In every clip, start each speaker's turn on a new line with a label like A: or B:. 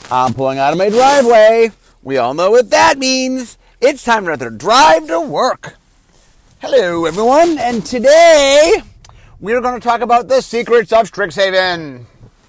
A: I'm pulling out of my driveway. We all know what that means. It's time for another drive to work. Hello, everyone, and today we're going to talk about the secrets of Strixhaven.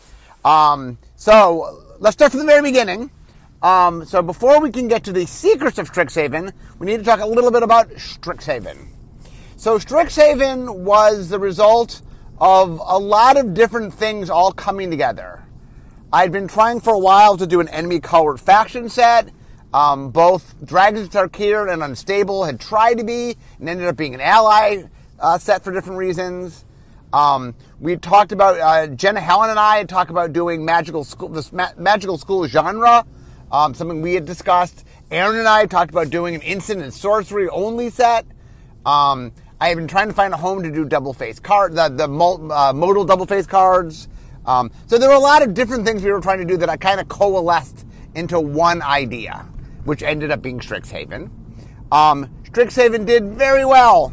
A: So let's start from the very beginning. So before we can get to the secrets of Strixhaven, we need to talk a little bit about Strixhaven. So Strixhaven was the result of a lot of different things all coming together. I'd been trying for a while to do an enemy colored faction set. Both Dragons of Tarkir and Unstable had tried to be and ended up being an ally set for different reasons. We talked about, Jenna Helen and I had talked about doing this magical school genre, something we had discussed. Aaron and I talked about doing an instant and sorcery only set. I have been trying to find a home to do double face card, the modal double face cards. So there were a lot of different things we were trying to do that I kind of coalesced into one idea, which ended up being Strixhaven. Strixhaven did very well.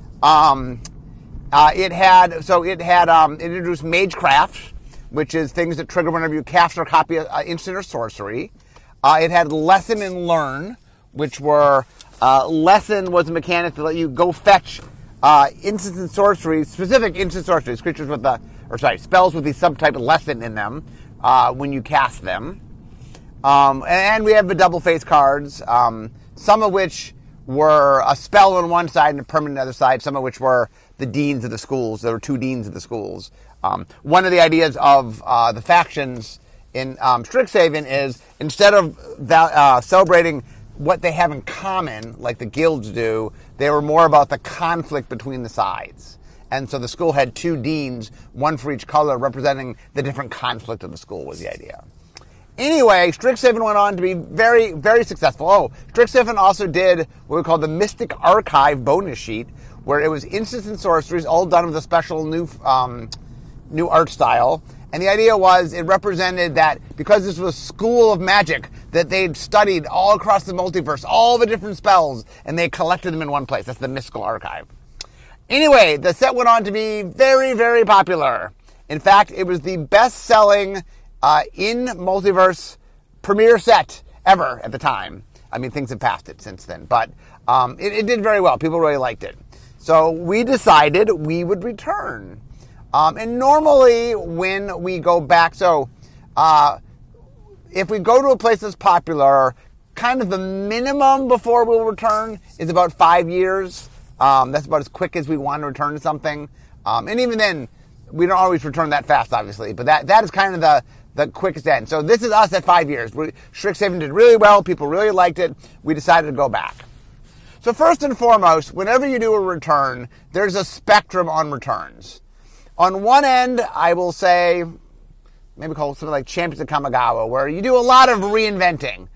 A: It introduced Magecraft, which is things that trigger whenever you cast or copy an instant or sorcery. It had Lesson and Learn, which were Lesson was a mechanic to let you go fetch instants and sorceries, specific instant sorceries, spells with the subtype Lesson in them when you cast them. And we have the double face cards, some of which were a spell on one side and a permanent on the other side, some of which were the deans of the schools. There were two deans of the schools. One of the ideas of the factions in Strixhaven is instead of celebrating what they have in common, like the guilds do, they were more about the conflict between the sides. And so the school had two deans, one for each color, representing the different conflict of the school was the idea. Anyway, Strixhaven went on to be very, very successful. Strixhaven also did what we call the Mystic Archive bonus sheet, where it was instants and sorceries, all done with a special new art style. And the idea was it represented that because this was a school of magic, that they'd studied all across the multiverse, all the different spells, and they collected them in one place. That's the Mystical Archive. Anyway, the set went on to be very, very popular. In fact, it was the best-selling in multiverse premiere set ever at the time. I mean, things have passed it since then, but it did very well. People really liked it. So we decided we would return. And normally when we go back, if we go to a place that's popular, kind of the minimum before we'll return is about 5 years. That's about as quick as we want to return to something. And even then, we don't always return that fast, obviously. But that is kind of the quickest end. So this is us at 5 years. Strixhaven did really well. People really liked it. We decided to go back. So first and foremost, whenever you do a return, there's a spectrum on returns. On one end, I will say, maybe call it something like Champions of Kamigawa, where you do a lot of reinventing.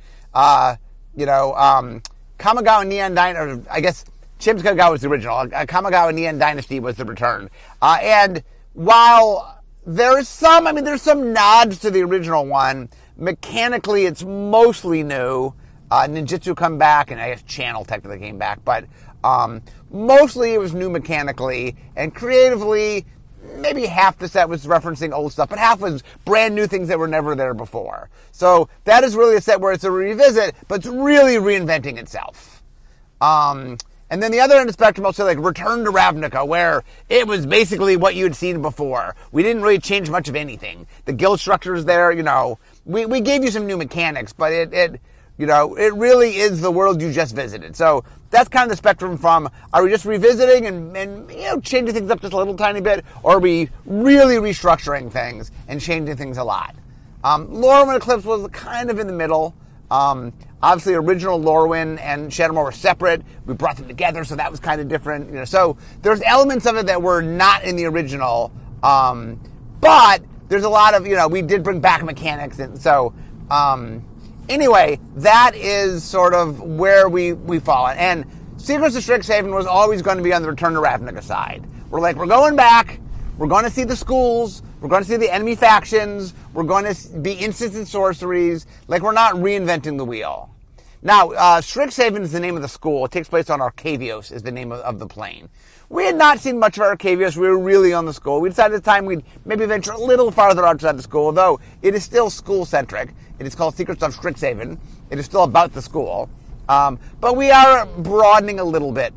A: Kamigawa Neon Dynasty, or I guess Champions of Kamigawa was the original. Kamigawa Neon Dynasty was the return. And while there's some nods to the original one, mechanically it's mostly new. Ninjutsu come back, and I guess Channel technically came back, but mostly it was new mechanically, and creatively, maybe half the set was referencing old stuff, but half was brand new things that were never there before. So that is really a set where it's a revisit, but it's really reinventing itself. And then the other end of the spectrum, I'll say like Return to Ravnica, where it was basically what you had seen before. We didn't really change much of anything. The guild structure is there, we gave you some new mechanics, but it really is the world you just visited. So that's kind of the spectrum from, are we just revisiting and changing things up just a little tiny bit, or are we really restructuring things and changing things a lot? Lorwyn Eclipse was kind of in the middle. Obviously, original Lorwyn and Shadowmoor were separate. We brought them together, so that was kind of different. So there's elements of it that were not in the original, but there's a lot of, we did bring back mechanics, and so anyway, that is sort of where we fall. And Secrets of Strixhaven was always going to be on the Return to Ravnica side. We're going back. We're going to see the schools. We're going to see the enemy factions. We're going to be instants and sorceries. We're not reinventing the wheel. Now, Strixhaven is the name of the school. It takes place on Arcavios is the name of the plane. We had not seen much of Arcavios. We were really on the school. We decided at the time we'd maybe venture a little farther outside the school, though it is still school-centric. It is called Secrets of Strixhaven. It is still about the school. But we are broadening a little bit.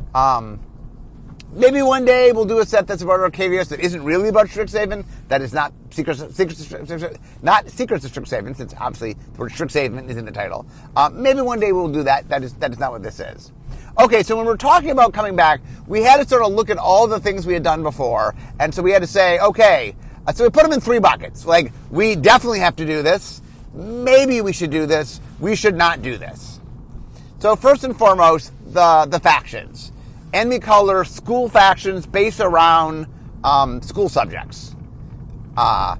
A: Maybe one day we'll do a set that's about Arcavios that isn't really about Strixhaven. That is not Secrets of Strixhaven, since obviously the word Strixhaven is in the title. Maybe one day we'll do that. That is not what this is. Okay, so when we're talking about coming back, we had to sort of look at all the things we had done before, and so we had to say, okay, so we put them in 3 buckets. Like, we definitely have to do this. Maybe we should do this. We should not do this. So first and foremost, the factions. Enemy Color school factions based around school subjects. For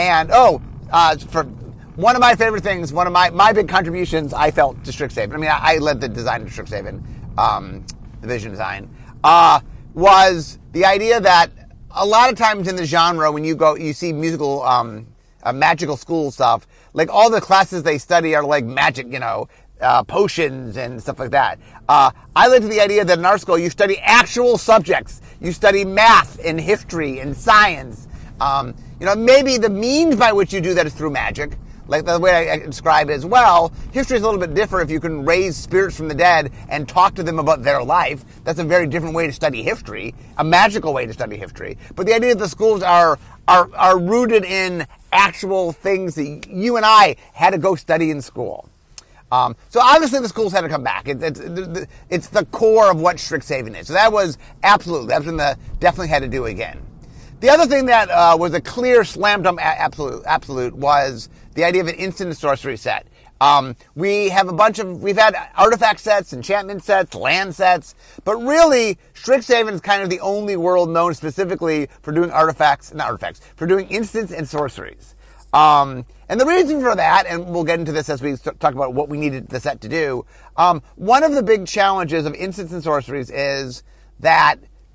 A: one of my favorite things, one of my big contributions I felt to Strixhaven, I mean, I led the design of Strixhaven, the vision design, was the idea that a lot of times in the genre, when you see musical, magical school stuff, like all the classes they study are like magic, potions and stuff like that. I like the idea that in our school you study actual subjects. You study math and history and science. Maybe the means by which you do that is through magic. Like the way I describe it as well, history is a little bit different if you can raise spirits from the dead and talk to them about their life. That's a very different way to study history, a magical way to study history. But the idea that the schools are rooted in actual things that you and I had to go study in school. So obviously the schools had to come back. It's the core of what Strixhaven is. So that was something that definitely had to do again. The other thing that was a clear slam dunk absolute was the idea of an instant sorcery set. We've had artifact sets, enchantment sets, land sets, but really Strixhaven is kind of the only world known specifically for doing for doing instants and sorceries. And the reason for that, and we'll get into this as we talk about what we needed the set to do, one of the big challenges of instants and sorceries is that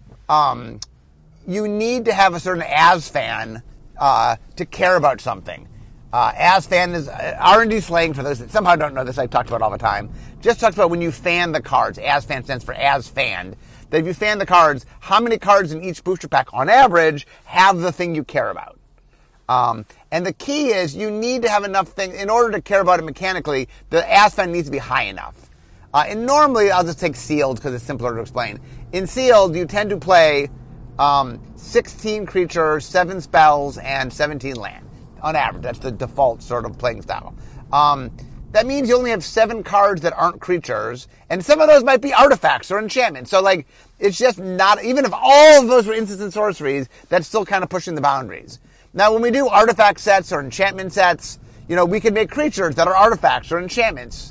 A: you need to have a certain as-fan to care about something. As-fan is R&D slang for those that somehow don't know this, I talked about all the time. Just talks about when you fan the cards. As-fan stands for as-fanned. That if you fan the cards, how many cards in each booster pack, on average, have the thing you care about? And the key is you need to have enough things, in order to care about it mechanically, the as-fan needs to be high enough. And normally, I'll just take sealed because it's simpler to explain. In sealed, you tend to play 16 creatures, 7 spells, and 17 land. On average, that's the default sort of playing style. That means you only have 7 cards that aren't creatures, and some of those might be artifacts or enchantments. So, it's just not, even if all of those were instants and sorceries, that's still kind of pushing the boundaries. Now, when we do artifact sets or enchantment sets, we can make creatures that are artifacts or enchantments.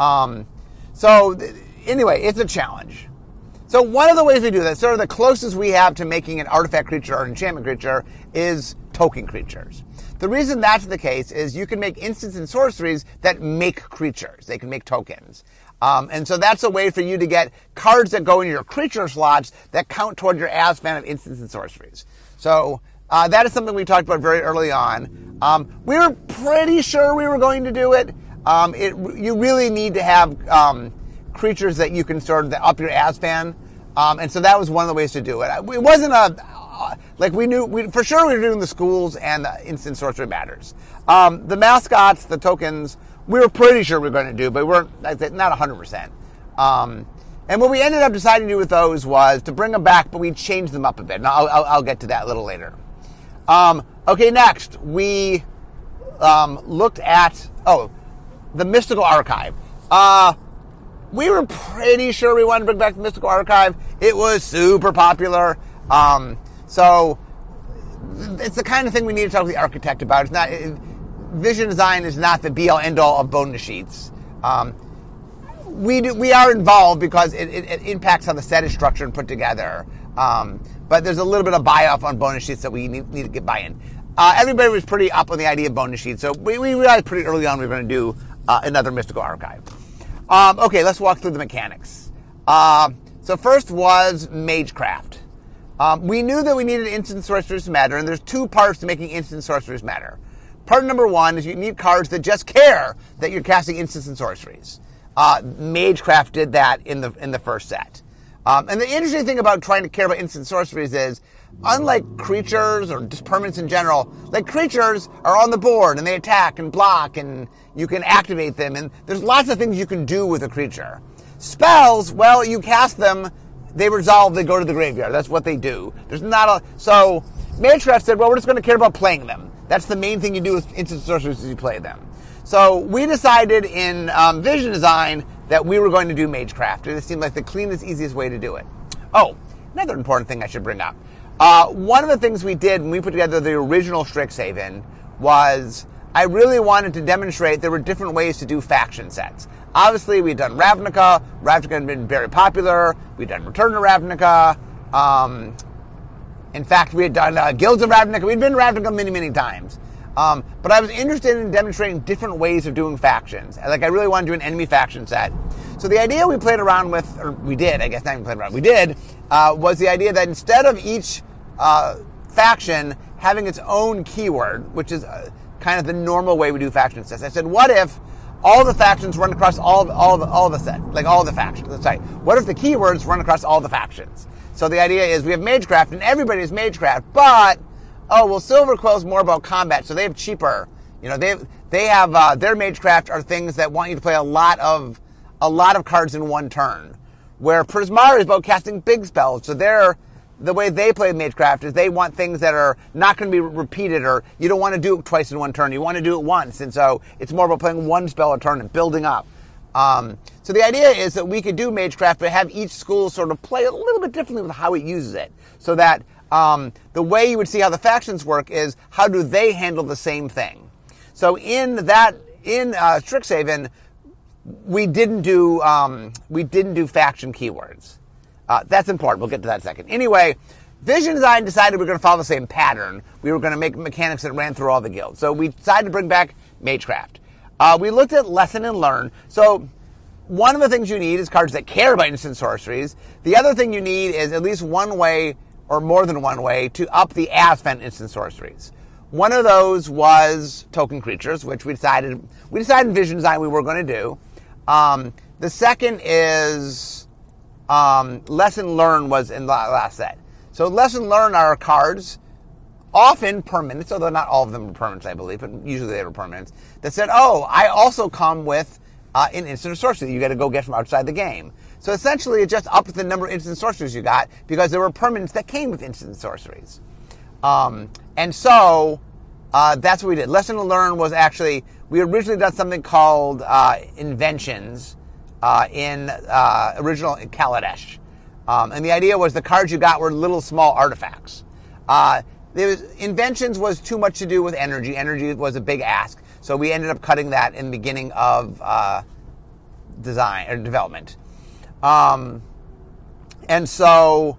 A: Anyway, it's a challenge. So one of the ways we do that, sort of the closest we have to making an artifact creature or an enchantment creature, is token creatures. The reason that's the case is you can make instants and sorceries that make creatures. They can make tokens. And so that's a way for you to get cards that go into your creature slots that count toward your as-fan of instants and sorceries. So that is something we talked about very early on. We were pretty sure we were going to do it. You really need to have creatures that you can sort of up your as-fan. And so that was one of the ways to do it. It wasn't we knew for sure we were doing the schools and the instant sorcery matters. The mascots, the tokens, we were pretty sure we were going to do, but we weren't, I'd say, not 100%. And what we ended up deciding to do with those was to bring them back, but we changed them up a bit. And I'll get to that a little later. Okay, next we looked at the Mystical Archive. We were pretty sure we wanted to bring back the Mystical Archive. It was super popular. So it's the kind of thing we need to talk to the architect about. It's not, vision design is not the be-all end-all of bonus sheets. We are involved because it impacts how the set is structured and put together. But there's a little bit of buy-off on bonus sheets that we need to get buy-in. Everybody was pretty up on the idea of bonus sheets, so we realized pretty early on we were going to do another Mystical Archive. Okay, let's walk through the mechanics. So first was Magecraft. We knew that we needed instant sorcerers to matter, and there's 2 parts to making instant sorcerers matter. Part number 1 is you need cards that just care that you're casting instants and sorceries. Magecraft did that in the first set. And the interesting thing about trying to care about instant sorceries is, unlike creatures or just permanents in general, like creatures are on the board and they attack and block and you can activate them, and there's lots of things you can do with a creature. Spells, well, you cast them, they resolve, they go to the graveyard. That's what they do. So Magecraft said, well, we're just going to care about playing them. That's the main thing you do with instant sorceries is you play them. So we decided in Vision Design that we were going to do Magecraft. It seemed like the cleanest, easiest way to do it. Oh, another important thing I should bring up. One of the things we did when we put together the original Strixhaven was I really wanted to demonstrate there were different ways to do faction sets. Obviously, we'd done Ravnica. Ravnica had been very popular. We'd done Return to Ravnica. In fact, we had done Guilds of Ravnica. We'd been to Ravnica many, many times. But I was interested in demonstrating different ways of doing factions. Like, I really wanted to do an enemy faction set. So the idea we played around with, or we did, I guess not even played around, we did, was the idea that instead of each faction having its own keyword, which is kind of the normal way we do faction sets, I said, what if all the factions run across all the set, like all the factions? Sorry, what if the keywords run across all the factions? So the idea is we have Magecraft, and everybody is Magecraft, but Silver Quill's more about combat, so they have cheaper. They have their Magecraft are things that want you to play a lot of cards in one turn, where Prismari is about casting big spells. So the way they play Magecraft is they want things that are not going to be repeated, or you don't want to do it twice in one turn. You want to do it once, and so it's more about playing one spell a turn and building up. So the idea is that we could do Magecraft, but have each school sort of play a little bit differently with how it uses it, so that the way you would see how the factions work is how do they handle the same thing. So in Strixhaven, we didn't do faction keywords. That's important. We'll get to that in a second. Anyway, Vision Design decided we were going to follow the same pattern. We were going to make mechanics that ran through all the guilds. So we decided to bring back Magecraft. We looked at Lesson and Learn. So one of the things you need is cards that care about instant sorceries. The other thing you need is at least one way, or more than one way, to up the Asvent instant sorceries. One of those was token creatures, which we decided in Vision Design we were going to do. The second is Lesson Learn was in the last set. So Lesson Learn are cards, often permanents, although not all of them are permanents, I believe, but usually they were permanents, that said, I also come with an instant sorcery that you got to go get from outside the game. So essentially it just upped the number of instant sorceries you got because there were permanents that came with instant sorceries. And so that's what we did. Lesson to Learn was actually, we originally done something called Inventions in original Kaladesh. And the idea was the cards you got were little small artifacts. Inventions was too much to do with energy. Energy was a big ask. So we ended up cutting that in the beginning of design or development. And so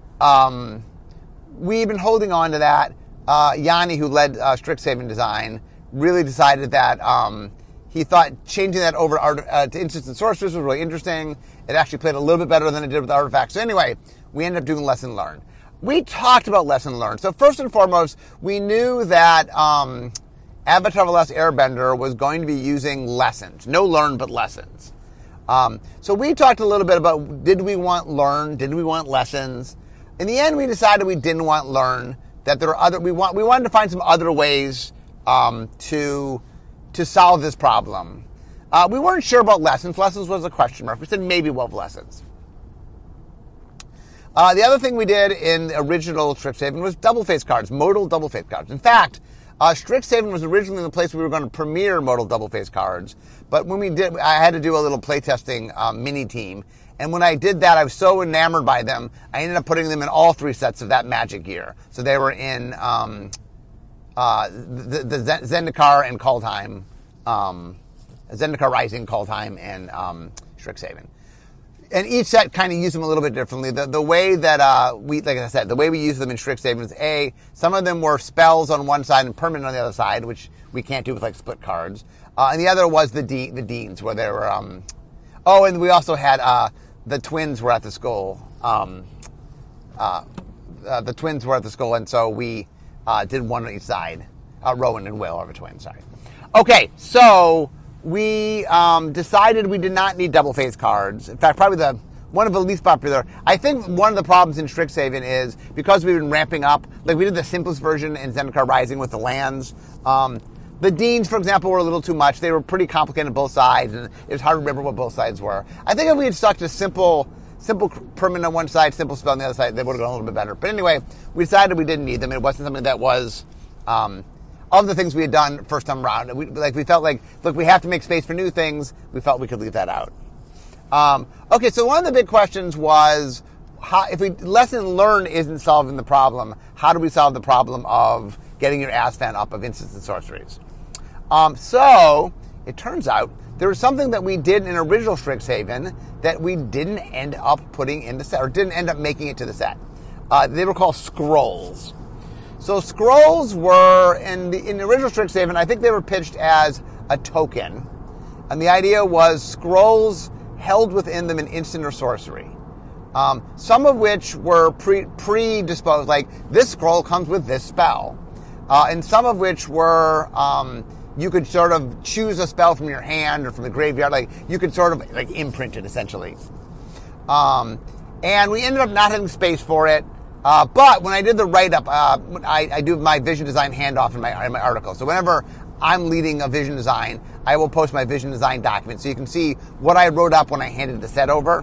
A: we've been holding on to that. Yanni, who led Strixhaven Design, really decided that he thought changing that over to Instants and Sorcerers was really interesting. It actually played a little bit better than it did with Artifacts. So anyway, we ended up doing Lesson Learn. We talked about Lesson Learn. So first and foremost, we knew that Avatar: The Last Airbender was going to be using lessons. No learn, but lessons. So we talked a little bit about, did we want learn? Did we want lessons? In the end, we decided we didn't want learn. That there are we wanted to find some other ways to solve this problem. We weren't sure about lessons. Lessons was a question mark. We said maybe we'll have lessons. The other thing we did in the original Strixhaven was double-face cards, modal double-face cards. In fact, Strixhaven was originally the place we were going to premiere modal double-face cards, but when we did, I had to do a little playtesting mini-team, and when I did that, I was so enamored by them, I ended up putting them in all three sets of that Magic year. So they were in the Zendikar and Kaldheim, Zendikar Rising, Kaldheim, and Strixhaven. And each set kind of used them a little bit differently. The way that like I said, the way we use them in Strixhaven is some of them were spells on one side and permanent on the other side, which we can't do with like split cards. And the other was the deans, where they were. And we also had the twins were at the school. The twins were at the school, and so we did one on each side. Rowan and Will are the twins. Sorry. Okay, so we decided we did not need double phase cards. In fact, probably one of the least popular. I think one of the problems in Strixhaven is because we've been ramping up, like we did the simplest version in Zendikar Rising with the lands. The Deans, for example, were a little too much. They were pretty complicated on both sides, and it was hard to remember what both sides were. I think if we had stuck to simple permanent on one side, simple spell on the other side, they would have gone a little bit better. But anyway, we decided we didn't need them. It wasn't something that was of the things we had done first time around. We felt like, look, we have to make space for new things. We felt we could leave that out. Okay, so one of the big questions was, if lesson learned isn't solving the problem, how do we solve the problem of getting your Asfan up of instants and sorceries? So it turns out there was something that we did in original Strixhaven that we didn't end up putting in the set, or didn't end up making it to the set. They were called scrolls. So scrolls were, in the original Strixhaven, I think they were pitched as a token. And the idea was scrolls held within them an instant or sorcery. Some of which were predisposed, like this scroll comes with this spell. And some of which were, you could sort of choose a spell from your hand or from the graveyard. Like you could sort of like imprint it essentially. And we ended up not having space for it. But when I did the write-up, I do my vision design handoff in my article. So whenever I'm leading a vision design, I will post my vision design document so you can see what I wrote up when I handed the set over.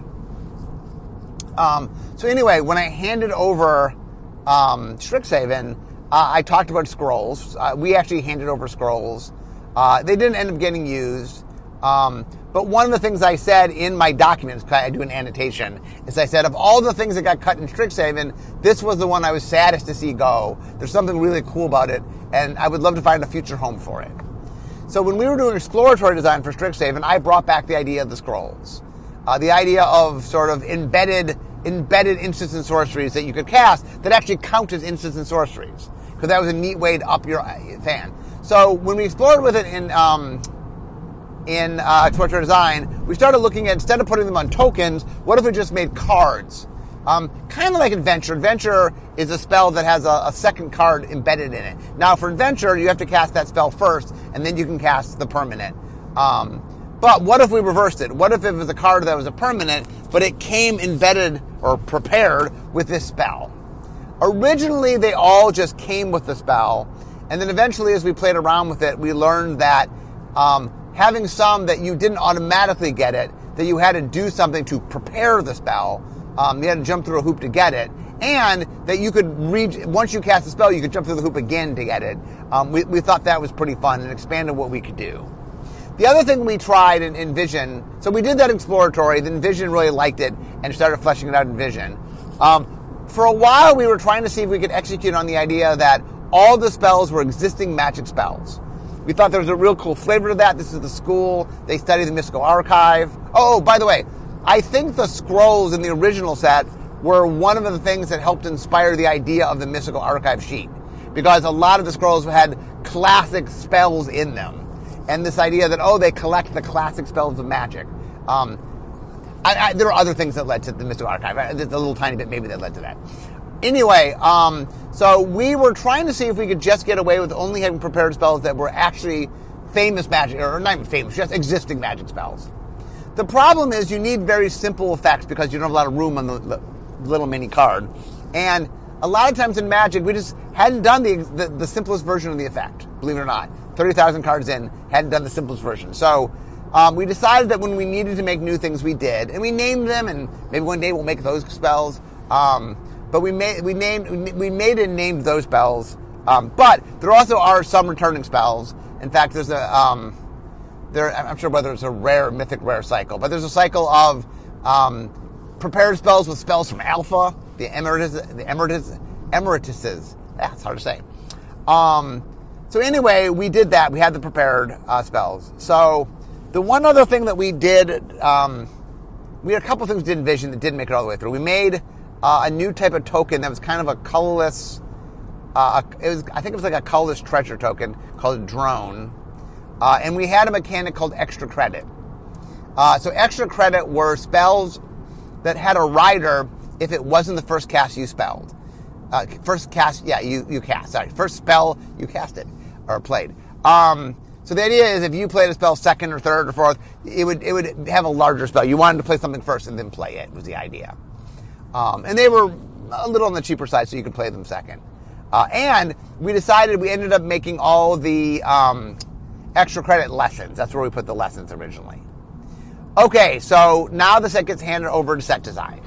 A: So anyway, when I handed over Strixhaven, I talked about scrolls. We actually handed over scrolls. They didn't end up getting used. But one of the things I said in my documents, I do an annotation, is I said, of all the things that got cut in Strixhaven, this was the one I was saddest to see go. There's something really cool about it, and I would love to find a future home for it. So when we were doing exploratory design for Strixhaven, I brought back the idea of the scrolls. The idea of sort of embedded instants and sorceries that you could cast that actually count as instants and sorceries. Because that was a neat way to up your fan. So when we explored with it in exploratory design, we started looking at, instead of putting them on tokens, what if we just made cards? Kind of like Adventure. Adventure is a spell that has a second card embedded in it. Now, for Adventure, you have to cast that spell first, and then you can cast the permanent. But what if we reversed it? What if it was a card that was a permanent, but it came embedded or prepared with this spell? Originally, they all just came with the spell, and then eventually, as we played around with it, we learned that having some that you didn't automatically get it, that you had to do something to prepare the spell. You had to jump through a hoop to get it, and that you could once you cast the spell, you could jump through the hoop again to get it. We thought that was pretty fun and expanded what we could do. The other thing we tried in Vision, so we did that exploratory, then Vision really liked it and started fleshing it out in Vision. For a while, we were trying to see if we could execute on the idea that all the spells were existing magic spells. We thought there was a real cool flavor to that. This is the school. They study the mystical archive. Oh, by the way, I think the scrolls in the original set were one of the things that helped inspire the idea of the mystical archive sheet. Because a lot of the scrolls had classic spells in them. And this idea that, they collect the classic spells of magic. There are other things that led to the mystical archive. There's a little tiny bit maybe that led to that. Anyway, so we were trying to see if we could just get away with only having prepared spells that were actually famous magic, or not even famous, just existing magic spells. The problem is you need very simple effects because you don't have a lot of room on the little mini card. And a lot of times in Magic, we just hadn't done the simplest version of the effect, believe it or not. 30,000 cards in, hadn't done the simplest version. So we decided that when we needed to make new things, we did. And we named them, and maybe one day we'll make those spells. But we made and named those spells. But there also are some returning spells. In fact, there's I'm sure whether it's a mythic rare cycle, but there's a cycle of prepared spells with spells from Alpha, the Emeritises. That's hard to say. So anyway, we did that. We had the prepared spells. So the one other thing that we did, we had a couple things we did in Vision that didn't make it all the way through. We made a new type of token that was kind of a colorless, I think it was like a colorless treasure token called a Drone. And we had a mechanic called Extra Credit. So Extra Credit were spells that had a rider if it wasn't the first cast you spelled. First spell you casted or played. So the idea is if you played a spell second or third or fourth, it would have a larger spell. You wanted to play something first and then play it was the idea. And they were a little on the cheaper side, so you could play them second. And we ended up making all the extra credit lessons. That's where we put the lessons originally. Okay, so now the set gets handed over to set design.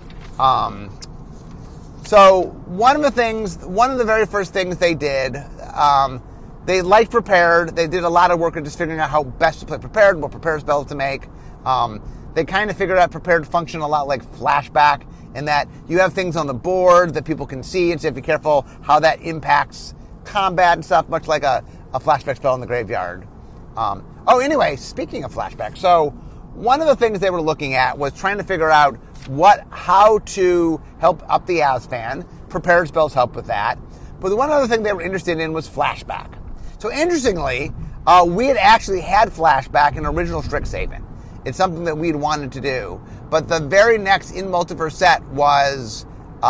A: So one of the very first things they did, they liked Prepared. They did a lot of work on just figuring out how best to play Prepared, what Prepared spells to make. They kind of figured out Prepared function a lot like Flashback, in that you have things on the board that people can see, and so you have to be careful how that impacts combat and stuff, much like a Flashback spell in the graveyard. Anyway, speaking of Flashback, so one of the things they were looking at was trying to figure out how to help up the Azfan. Prepared spells help with that. But the one other thing they were interested in was Flashback. So interestingly, we had actually had Flashback in original Strixhaven. It's something that we'd wanted to do. But the very next in Multiverse set was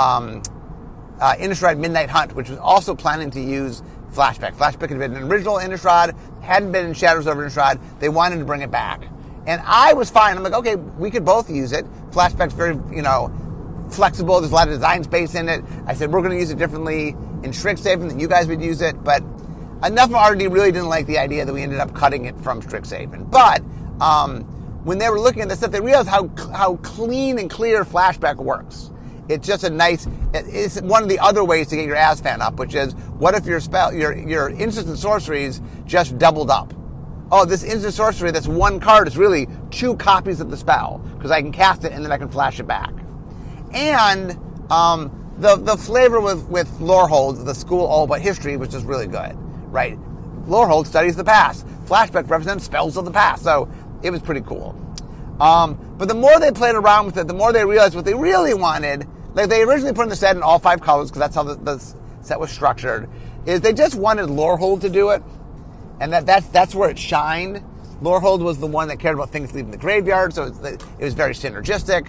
A: Innistrad Midnight Hunt, which was also planning to use Flashback. Flashback had been an original Innistrad, hadn't been in Shadows over Innistrad. They wanted to bring it back. And I was fine. I'm like, okay, we could both use it. Flashback's very, flexible. There's a lot of design space in it. I said, we're going to use it differently in Strixhaven than you guys would use it. But enough of R&D really didn't like the idea that we ended up cutting it from Strixhaven. But when they were looking at this stuff, they realized how clean and clear Flashback works. It's just it's one of the other ways to get your Azfan up, which is, what if your instants and sorceries just doubled up? Oh, this instant sorcery that's one card is really 2 copies of the spell, because I can cast it and then I can flash it back. And the flavor with Lorehold, the school all but history, was just really good, right? Lorehold studies the past. Flashback represents spells of the past, so it was pretty cool. But the more they played around with it, the more they realized what they really wanted. Like, they originally put in the set in all 5 colors, because that's how the set was structured, is they just wanted Lorehold to do it. And that's where it shined. Lorehold was the one that cared about things leaving the graveyard, so it was very synergistic.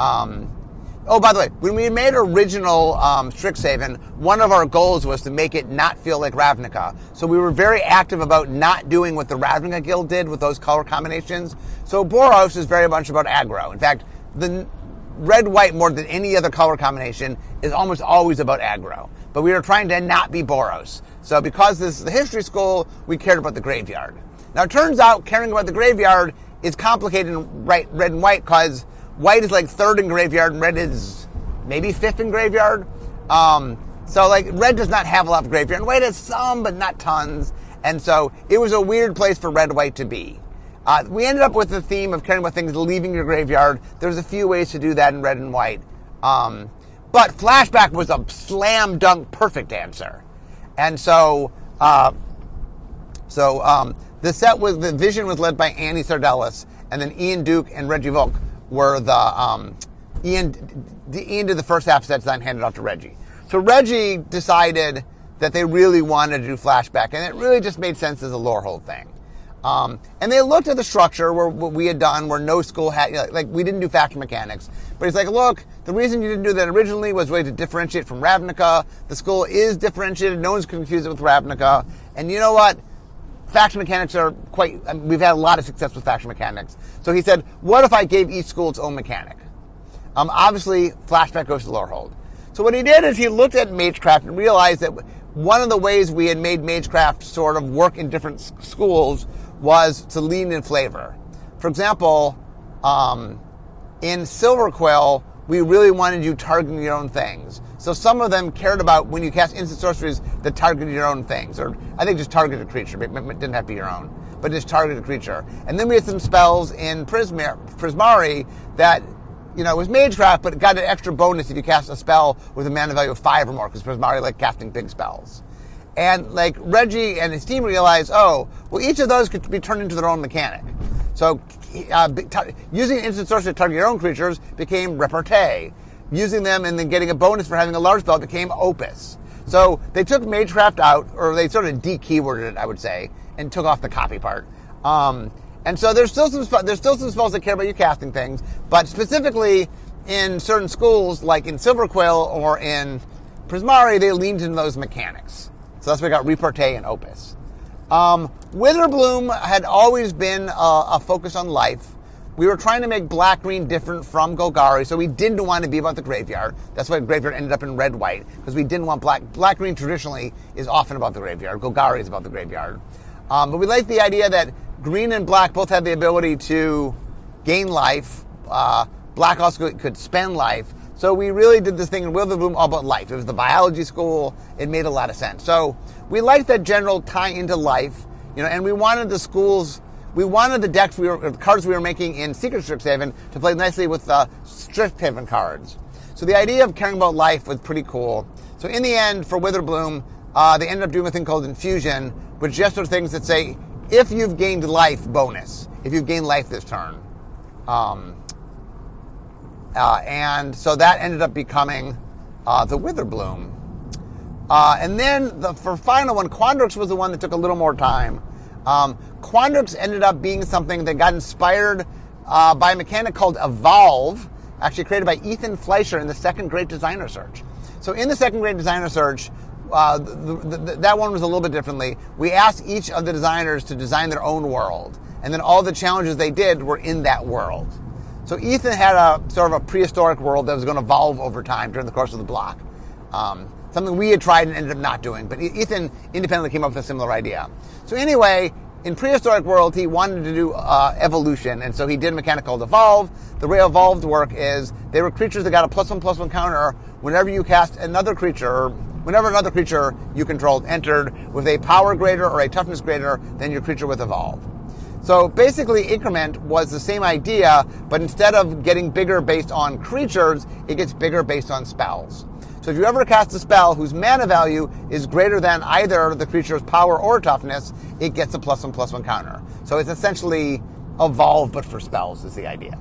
A: By the way, when we made original Strixhaven, one of our goals was to make it not feel like Ravnica. So we were very active about not doing what the Ravnica Guild did with those color combinations. So Boros is very much about aggro. In fact, the red-white, more than any other color combination, is almost always about aggro. But we were trying to not be Boros. So because this is the history school, we cared about the graveyard. Now it turns out caring about the graveyard is complicated in red and white, because white is like 3rd in graveyard and red is maybe 5th in graveyard. So like red does not have a lot of graveyard, and white has some but not tons. And so it was a weird place for red-white to be. We ended up with the theme of caring about things leaving your graveyard. There's a few ways to do that in red and white. But Flashback was a slam dunk perfect answer. And so, the vision was led by Annie Sardellis, and then Ian Duke and Reggie Volk were Ian did the first half set design, handed off to Reggie. So Reggie decided that they really wanted to do Flashback, and it really just made sense as a Lorehold thing. And they looked at the structure where what we had done, where no school had, like we didn't do faction mechanics. But he's like, look, the reason you didn't do that originally was really to differentiate from Ravnica. The school is differentiated. No one's confused it with Ravnica. And you know what? Faction mechanics are we've had a lot of success with faction mechanics. So he said, what if I gave each school its own mechanic? Obviously, Flashback goes to Lorehold. So what he did is he looked at Magecraft and realized that one of the ways we had made Magecraft sort of work in different schools was to lean in flavor. For example, in Silverquill, we really wanted you targeting your own things. So some of them cared about when you cast instant sorceries that targeted your own things, or I think just targeted a creature. It didn't have to be your own, but just targeted a creature. And then we had some spells in Prismari that, was Magecraft, but it got an extra bonus if you cast a spell with a mana value of 5 or more, because Prismari liked casting big spells. And Reggie and his team realized, each of those could be turned into their own mechanic. So using instant sorcery to target your own creatures became Repartee. Using them and then getting a bonus for having a large spell became Opus. So they took Magecraft out, or they sort of de-keyworded it, I would say, and took off the copy part. And so there's still some spells that care about you casting things, but specifically in certain schools, like in Silverquill or in Prismari, they leaned into those mechanics. So that's why we got Repartee and Opus. One Witherbloom had always been a focus on life. We were trying to make black-green different from Golgari, so we didn't want to be about the graveyard. That's why Graveyard ended up in red-white, because we didn't want black. Black-green traditionally is often about the graveyard. Golgari is about the graveyard. But we liked the idea that green and black both had the ability to gain life. Black also could spend life. So we really did this thing in Witherbloom all about life. It was the biology school. It made a lot of sense. So we liked that general tie into life, and we wanted the schools. We wanted the decks the cards we were making in Secret Strixhaven to play nicely with the Strixhaven cards. So the idea of caring about life was pretty cool. So in the end, for Witherbloom, they ended up doing a thing called Infusion, which just are things that say, if you've gained life, bonus. If you've gained life this turn. And so that ended up becoming the Witherbloom. And then for final one, Quandrix was the one that took a little more time. Quandrix ended up being something that got inspired by a mechanic called Evolve, actually created by Ethan Fleischer in the Second Great Designer Search. So in the Second Great Designer Search, that one was a little bit differently. We asked each of the designers to design their own world, and then all the challenges they did were in that world. So Ethan had a sort of a prehistoric world that was going to evolve over time during the course of the block. Something we had tried and ended up not doing, but Ethan independently came up with a similar idea. So anyway, in Prehistoric World, he wanted to do evolution, and so he did a mechanic called Evolve. The way Evolved work is they were creatures that got a +1/+1 counter whenever you cast another creature, or whenever another creature you controlled entered with a power greater or a toughness greater than your creature with Evolve. So basically, Increment was the same idea, but instead of getting bigger based on creatures, it gets bigger based on spells. So if you ever cast a spell whose mana value is greater than either the creature's power or toughness, it gets a +1/+1 counter. So it's essentially Evolve, but for spells is the idea.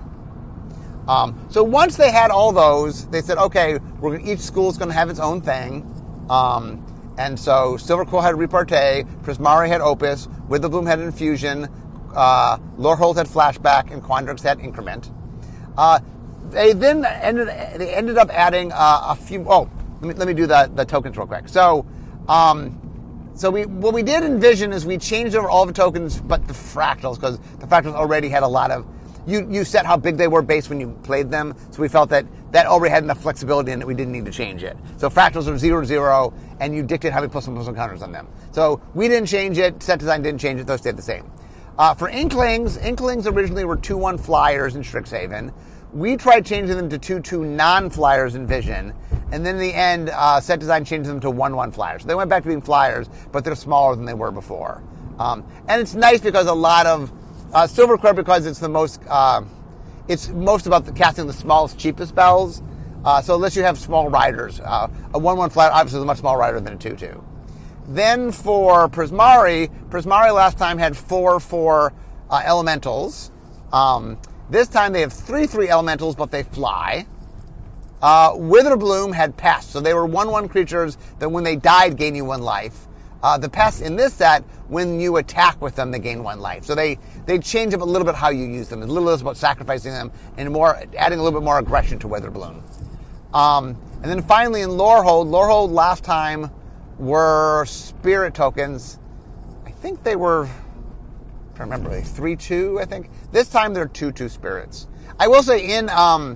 A: So once they had all those, they said, okay, each school's going to have its own thing. And so Silverquill had Repartee, Prismari had Opus, Witherbloom had Infusion, Lorehold had Flashback, and Quandrix had Increment. They then ended up adding a few. Oh, let me do the tokens real quick. So what we did in Vision is we changed over all the tokens, but the fractals, because the fractals already had a lot of. You set how big they were based when you played them, so we felt that already had enough flexibility in it. We didn't need to change it. So fractals are 0/0, and you dictate how many +1/+1 counters on them. So we didn't change it. Set design didn't change it. Those stayed the same. For Inklings originally were 2/1 flyers in Strixhaven. We tried changing them to 2/2 non-flyers in Vision, and then in the end, Set Design changed them to 1/1 flyers. So they went back to being flyers, but they're smaller than they were before. And it's nice because a lot of Silverquill, because it's most about casting the smallest, cheapest spells. So unless you have small riders, a 1/1 flyer obviously is a much smaller rider than a 2/2. Then for Prismari last time had 4/4 elementals. This time they have 3/3 elementals, but they fly. Witherbloom had pests, so they were 1/1 creatures that when they died gain you 1 life. The pests in this set, when you attack with them, they gain 1 life. So they change up a little bit how you use them. It's a little less about sacrificing them and more adding a little bit more aggression to Witherbloom. And then finally in Lorehold last time were spirit tokens. I think they were, I remember, 3/2, I think. This time they're 2/2 spirits. I will say in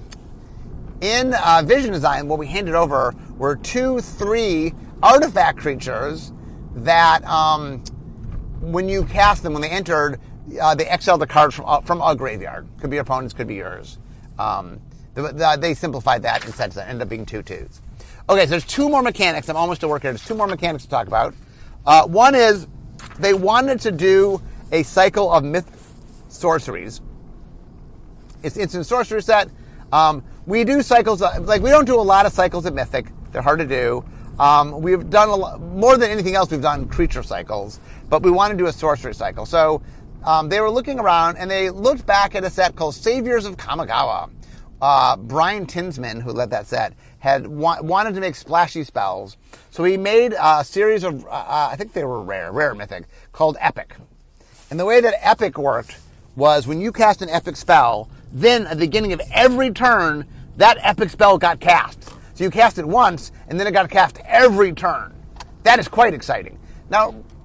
A: Vision Design, what we handed over were 2/3 artifact creatures that when you cast them, when they entered, they exiled the cards from a graveyard. Could be your opponent's, could be yours. They simplified that and said that ended up being 2/2s. Okay, so there's 2 more mechanics. I'm almost to work here. There's 2 more mechanics to talk about. One is they wanted to do a cycle of myth sorceries. It's instant sorcery set. We do cycles, we don't do a lot of cycles at Mythic. They're hard to do. We've done more than anything else, we've done creature cycles, but we want to do a sorcery cycle. So they were looking around and they looked back at a set called Saviors of Kamigawa. Brian Tinsman, who led that set, had wanted to make splashy spells. So he made a series of, I think they were rare Mythic, called Epic. And the way that Epic worked was when you cast an Epic spell, then at the beginning of every turn, that Epic spell got cast. So you cast it once, and then it got cast every turn. That is quite exciting. Now,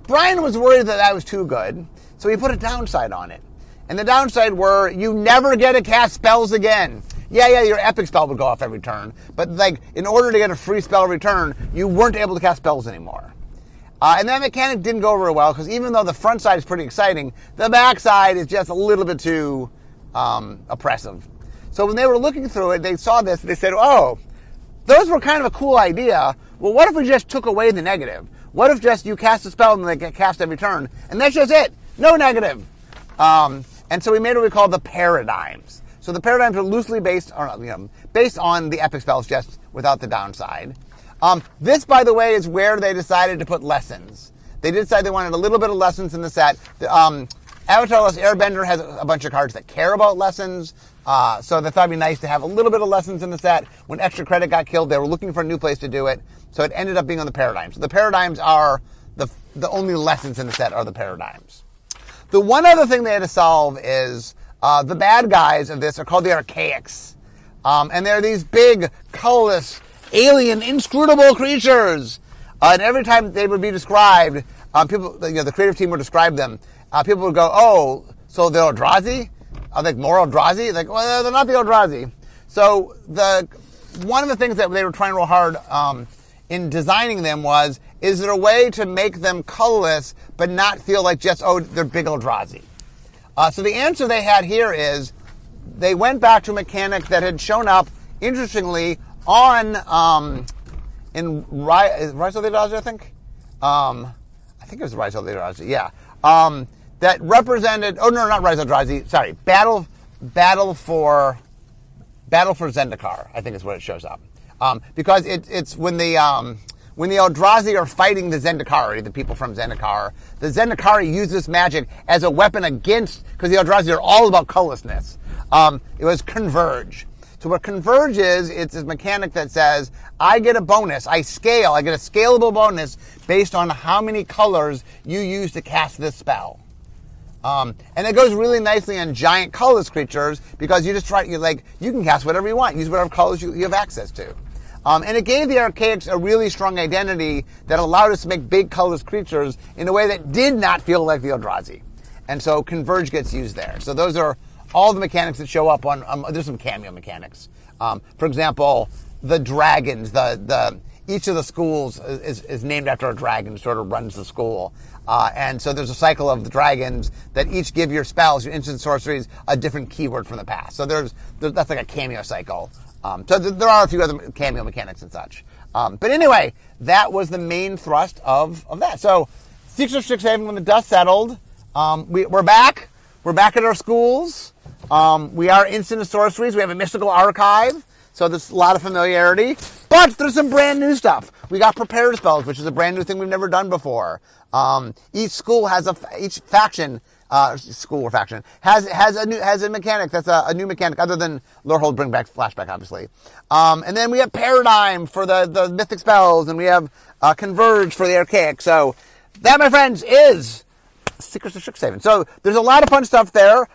A: Brian was worried that was too good, so he put a downside on it. And the downside were you never get to cast spells again. Yeah, your epic spell would go off every turn, but like in order to get a free spell return, you weren't able to cast spells anymore. And that mechanic didn't go over well because even though the front side is pretty exciting, the back side is just a little bit too oppressive. So when they were looking through it, they saw this and they said, oh, those were kind of a cool idea. Well, what if we just took away the negative? What if just you cast a spell and they get cast every turn? And that's just it. No negative. And so we made what we call the paradigms. So the paradigms are loosely based on the epic spells, just without the downside. This, by the way, is where they decided to put lessons. They did decide they wanted a little bit of lessons in the set. Avatar: The Last Airbender has a bunch of cards that care about lessons. So they thought it'd be nice to have a little bit of lessons in the set. When extra credit got killed, they were looking for a new place to do it. So it ended up being on the paradigms. So the paradigms are the only lessons in the set are the paradigms. The one other thing they had to solve is the bad guys of this are called the Archaics. And they're these big, colorless, alien, inscrutable creatures. And every time they would be described, the creative team would describe them. People would go, oh, so they're Eldrazi? Like more Eldrazi? Like, well, they're not the Eldrazi. So one of the things that they were trying real hard in designing them was, is there a way to make them colorless but not feel like just, oh, they're big Eldrazi? So the answer they had here is they went back to a mechanic that had shown up, interestingly, in Rise of the Eldrazi, I think? I think it was Rise of the Eldrazi, yeah. That represented, oh no, not Rise of the Eldrazi, sorry, Battle for Zendikar, I think is where it shows up. Because it's when the Eldrazi are fighting the Zendikari, the people from Zendikar, the Zendikari use this magic as a weapon against, because the Eldrazi are all about colorlessness. It was Converge. So what Converge is, it's this mechanic that says, I get a bonus, I get a scalable bonus based on how many colors you use to cast this spell. And it goes really nicely on giant colorless creatures because you can cast whatever you want, use whatever colors you have access to. And it gave the Archaics a really strong identity that allowed us to make big colorless creatures in a way that did not feel like the Eldrazi. And so Converge gets used there. So those are all the mechanics that show up on, there's some cameo mechanics. For example, the dragons, each of the schools is named after a dragon, sort of runs the school. And so there's a cycle of the dragons that each give your spells, your instant sorceries, a different keyword from the past. So that's like a cameo cycle. So there are a few other cameo mechanics and such. But anyway, that was the main thrust of that. So Secrets of Strixhaven, when the dust settled, we're back. We're back at our schools. We are instant sorceries. We have a mystical archive. So there's a lot of familiarity. But there's some brand new stuff. We got prepared spells, which is a brand new thing we've never done before. Each school has each faction, school or faction, has a mechanic that's a new mechanic other than Lorehold bring back flashback, obviously. And then we have Paradigm for the mythic spells, and we have Converge for the Archaic. So that, my friends, is Secrets of Strixhaven. So there's a lot of fun stuff there.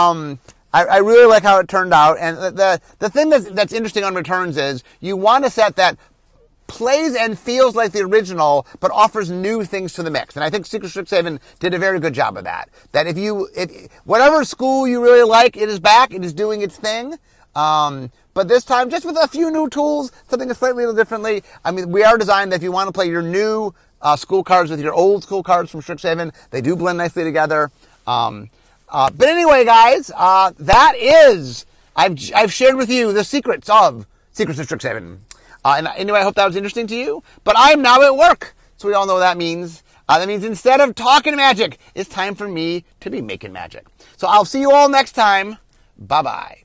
A: I really like how it turned out. And the thing that's interesting on Returns is you want a set that plays and feels like the original, but offers new things to the mix. And I think Secrets of Strixhaven did a very good job of that. That whatever school you really like, it is back. It is doing its thing. But this time, just with a few new tools, something slightly a little differently. I mean, we are designed that if you want to play your new school cards with your old school cards from Strixhaven, they do blend nicely together. But anyway, guys, that is, I've shared with you the secrets of Secrets of Strixhaven. And anyway, I hope that was interesting to you. But I'm now at work, so we all know what that means. That means instead of talking magic, it's time for me to be making magic. So I'll see you all next time. Bye-bye.